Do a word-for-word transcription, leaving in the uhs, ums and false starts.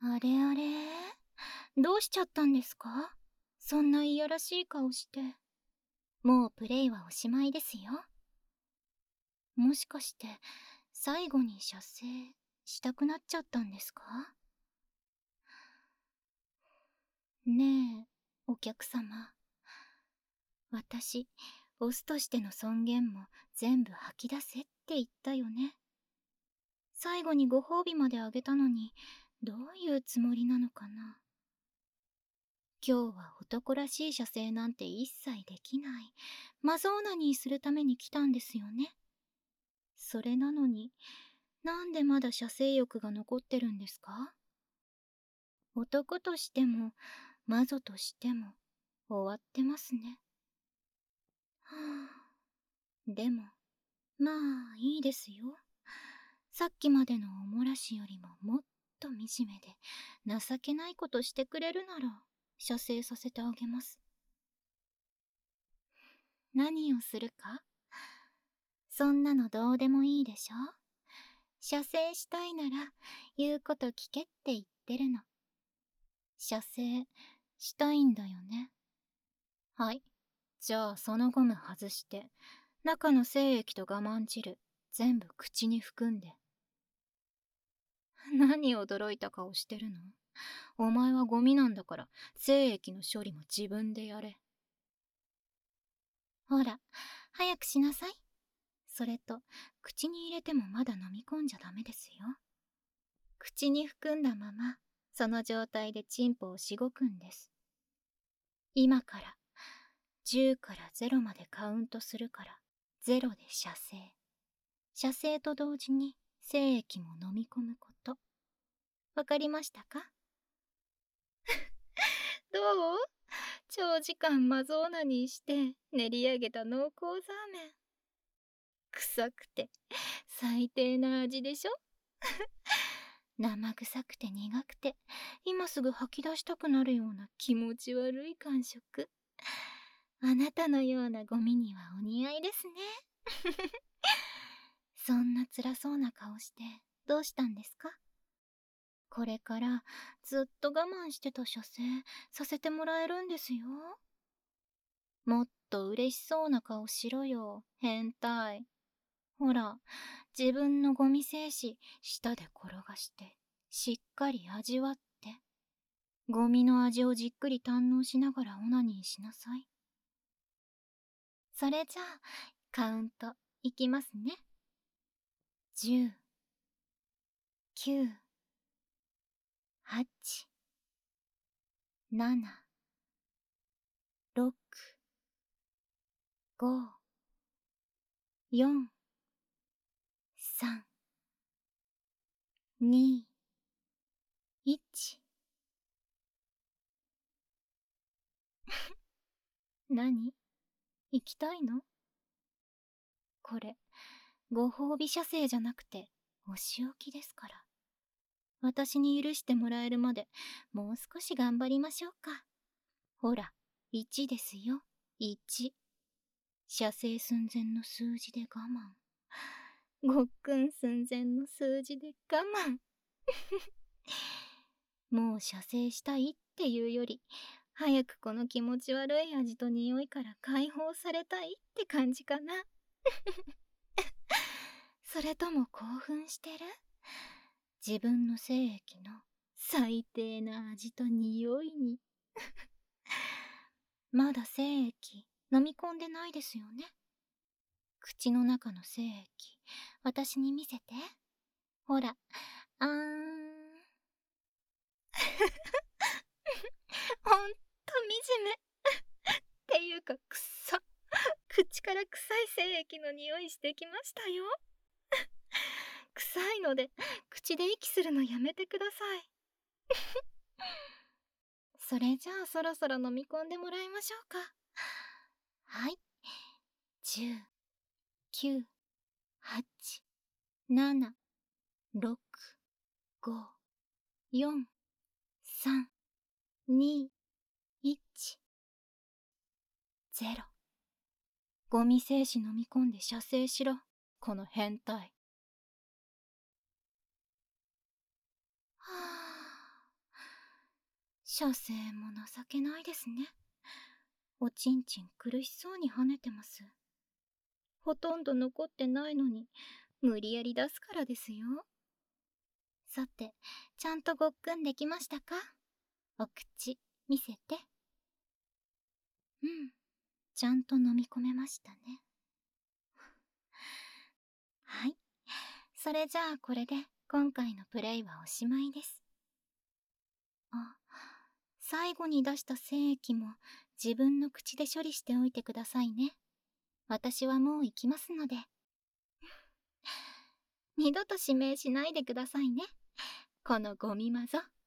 あれあれ、どうしちゃったんですか？そんないやらしい顔して。もうプレイはおしまいですよ。もしかして最後に射精したくなっちゃったんですか？ねえ、お客様。私、オスとしての尊厳も全部吐き出せって言ったよね。最後にご褒美まであげたのに、どういうつもりなのかな。今日は男らしい射精なんて一切できない、マゾーナにするために来たんですよね。それなのに、なんでまだ射精欲が残ってるんですか？男としても、魔女としても、終わってますね。はあ、でも、まあいいですよ。さっきまでのおもらしよりももっと惨めで情けないことしてくれるなら射精させてあげます。何をするか？そんなのどうでもいいでしょ。射精したいなら言うこと聞けって言ってるの。射精したいんだよね。はい、じゃあそのゴム外して中の精液と我慢汁全部口に含んで。何驚いた顔してるの？お前はゴミなんだから精液の処理も自分でやれ。ほら、早くしなさい。それと口に入れてもまだ飲み込んじゃダメですよ。口に含んだままその状態でチンポをしごくんです。今からじゅうからゼロまでカウントするからゼロで射精。射精と同時に精液も飲み込むこと。わかりましたか？どう？長時間マゾーナにして練り上げた濃厚ザーメン。臭くて最低な味でしょ？生臭くて苦くて今すぐ吐き出したくなるような気持ち悪い感触。あなたのようなゴミにはお似合いですね。そんな辛そうな顔してどうしたんですか？これからずっと我慢してた射精させてもらえるんですよ。もっと嬉しそうな顔しろよ、変態。ほら、自分のゴミ精子舌で転がしてしっかり味わって、ゴミの味をじっくり堪能しながらオナニーしなさい。それじゃあカウントいきますね。じゅう、きゅう、はち、なな、ろく、ご、よん、さん、に、いち。何？行きたいの？これ、ご褒美射精じゃなくて、お仕置きですから。私に許してもらえるまで、もう少し頑張りましょうか。ほら、いちですよ、いち。射精寸前の数字で我慢。ごっくん寸前の数字で我慢。もう射精したいっていうより、早くこの気持ち悪い味と匂いから解放されたいって感じかな。それとも興奮してる？自分の精液の最低な味と匂いに。まだ精液飲み込んでないですよね。口の中の精液私に見せて。ほら、あーん。ほんと惨め。っていうかくっさ。口から臭い精液の匂いしてきましたよ。臭いので口で息するのやめてください。それじゃあそろそろ飲み込んでもらいましょうか。はい。じゅう、きゅう、はち、なな、ろく、ご、よん、さん、に、いち、ゼロ。ゴミ精子飲み込んで射精しろ、この変態。はあ。 射精も情けないですね。おちんちん苦しそうに跳ねてます。ほとんど残ってないのに無理やり出すからですよ。さて、ちゃんとごっくんできましたか？お口見せて。うん、ちゃんと飲み込めましたね。はい、それじゃあこれで今回のプレイはおしまいです。あ、最後に出した精液も自分の口で処理しておいてくださいね。私はもう行きますので。二度と指名しないでくださいね、このゴミマゾ。